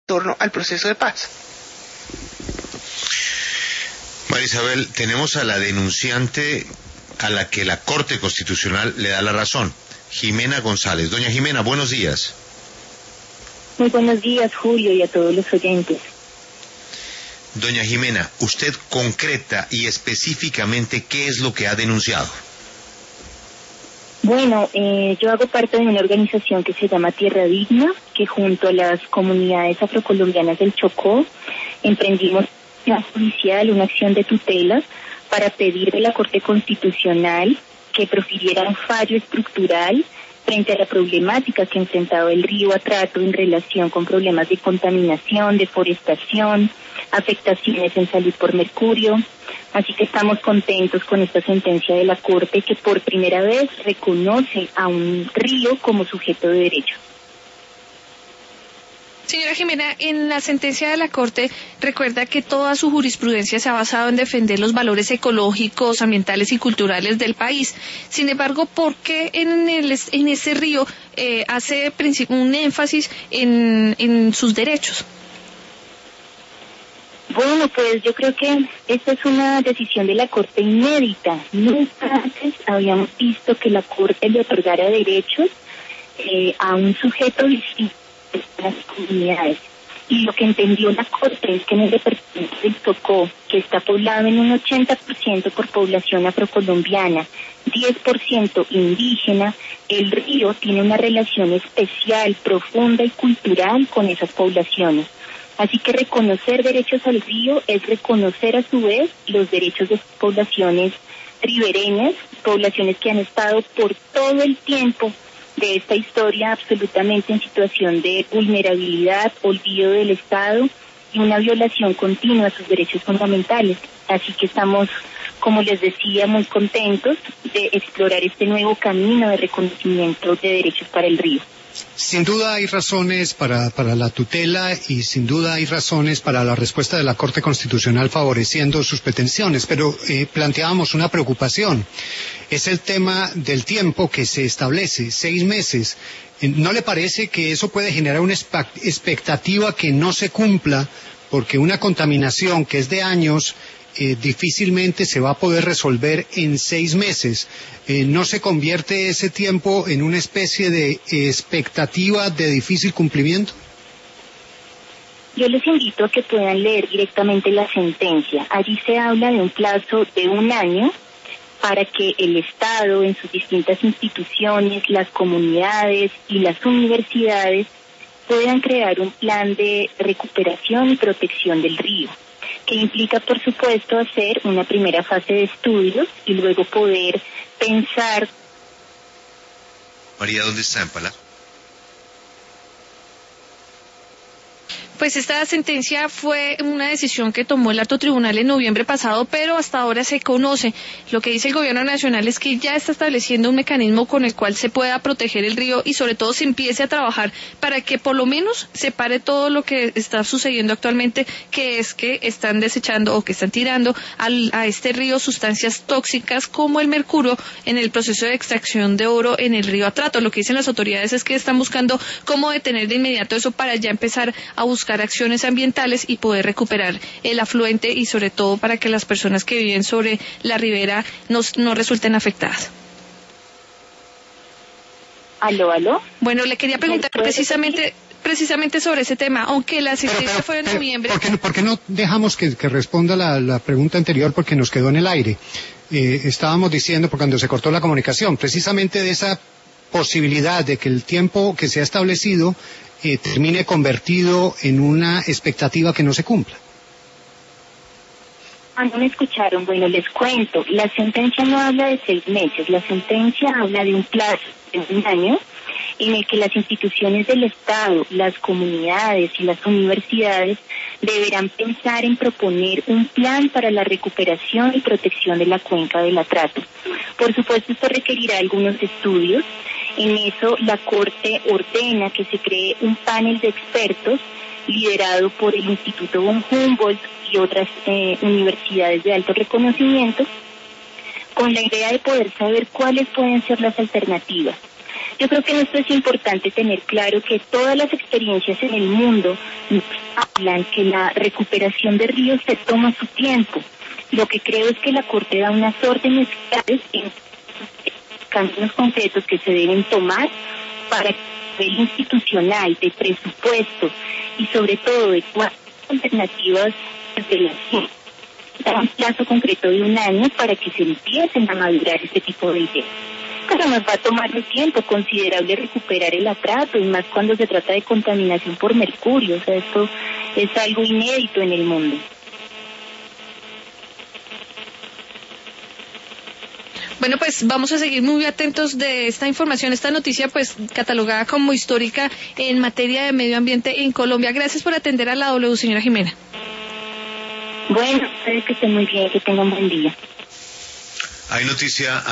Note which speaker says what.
Speaker 1: torno al proceso de paz.
Speaker 2: María Isabel, tenemos a la denunciante a la que la Corte Constitucional le da la razón, Jimena González. Doña Jimena, buenos días.
Speaker 3: Muy buenos días, Julio, y a todos los oyentes.
Speaker 2: Doña Jimena, usted concreta y específicamente qué es lo que ha denunciado.
Speaker 3: Bueno, yo hago parte de una organización que se llama Tierra Digna, que junto a las comunidades afrocolombianas del Chocó emprendimos una acción de tutela para pedir de la Corte Constitucional que profiriera un fallo estructural frente a la problemática que ha enfrentado el río Atrato en relación con problemas de contaminación, deforestación, afectaciones en salud por mercurio. Así que estamos contentos con esta sentencia de la Corte que por primera vez reconoce a un río como sujeto de derecho.
Speaker 4: Señora Jimena, en la sentencia de la Corte recuerda que toda su jurisprudencia se ha basado en defender los valores ecológicos, ambientales y culturales del país. Sin embargo, ¿por qué en ese río hace un énfasis en sus derechos?
Speaker 3: Bueno, pues yo creo que esta es una decisión de la Corte inédita. Nunca antes habíamos visto que la Corte le otorgara derechos a un sujeto distinto de las comunidades. Y lo que entendió la Corte es que en el departamento del Chocó, que está poblado en un 80% por población afrocolombiana, 10% indígena, el río tiene una relación especial, profunda y cultural con esas poblaciones. Así que reconocer derechos al río es reconocer a su vez los derechos de poblaciones ribereñas, poblaciones que han estado por todo el tiempo de esta historia absolutamente en situación de vulnerabilidad, olvido del Estado y una violación continua a sus derechos fundamentales. Así que estamos, como les decía, muy contentos de explorar este nuevo camino de reconocimiento de derechos para el río.
Speaker 5: Sin duda hay razones para la tutela y sin duda hay razones para la respuesta de la Corte Constitucional favoreciendo sus pretensiones, pero planteábamos una preocupación. Es el tema del tiempo que se establece, 6 meses. ¿No le parece que eso puede generar una expectativa que no se cumpla? Porque una contaminación que es de años difícilmente se va a poder resolver en 6 meses. ¿No se convierte ese tiempo en una especie de expectativa de difícil cumplimiento?
Speaker 3: Yo les invito a que puedan leer directamente la sentencia. Allí se habla de un plazo de 1 año para que el Estado, en sus distintas instituciones, las comunidades y las universidades puedan crear un plan de recuperación y protección del río, que implica, por supuesto, hacer una primera fase de estudios y luego poder pensar.
Speaker 2: María, ¿dónde está en Palacio?
Speaker 4: Pues esta sentencia fue una decisión que tomó el alto tribunal en noviembre pasado, pero hasta ahora se conoce. Lo que dice el gobierno nacional es que ya está estableciendo un mecanismo con el cual se pueda proteger el río y sobre todo se empiece a trabajar para que por lo menos se pare todo lo que está sucediendo actualmente, que es que están desechando o que están tirando a este río sustancias tóxicas como el mercurio en el proceso de extracción de oro en el río Atrato. Lo que dicen las autoridades es que están buscando cómo detener de inmediato eso para ya empezar a buscar acciones ambientales y poder recuperar el afluente y sobre todo para que las personas que viven sobre la ribera no resulten afectadas.
Speaker 3: ¿Aló?
Speaker 4: Bueno, le quería preguntar precisamente sobre ese tema, aunque la sentencia fue en noviembre.
Speaker 5: ¿Por qué no dejamos que responda la pregunta anterior porque nos quedó en el aire? Estábamos diciendo, por cuando se cortó la comunicación, precisamente de esa posibilidad de que el tiempo que se ha establecido termine convertido en una expectativa que no se cumpla.
Speaker 3: No me escucharon. Bueno, les cuento. La sentencia no habla de 6 meses. La sentencia habla de un plazo de 1 año en el que las instituciones del Estado, las comunidades y las universidades deberán pensar en proponer un plan para la recuperación y protección de la cuenca del Atrato. Por supuesto, esto requerirá algunos estudios. En eso, la Corte ordena que se cree un panel de expertos liderado por el Instituto von Humboldt y otras universidades de alto reconocimiento, con la idea de poder saber cuáles pueden ser las alternativas. Yo creo que en esto es importante tener claro que todas las experiencias en el mundo nos hablan que la recuperación de ríos se toma su tiempo. Lo que creo es que la Corte da unas órdenes claras en caminos concretos que se deben tomar para que el institucional, de presupuesto y sobre todo de cuáles alternativas de la ciencia, da un plazo concreto de 1 año para que se empiecen a madurar este tipo de ideas. Pero nos va a tomar un tiempo considerable recuperar el atrato, y más cuando se trata de contaminación por mercurio. O sea, esto es algo inédito en el mundo.
Speaker 4: Bueno, pues vamos a seguir muy atentos de esta información, esta noticia pues catalogada como histórica en materia de medio ambiente en Colombia. Gracias por atender a la W, señora Jimena.
Speaker 3: Bueno, espero que estén muy bien, que tengan buen día.
Speaker 2: Hay noticia.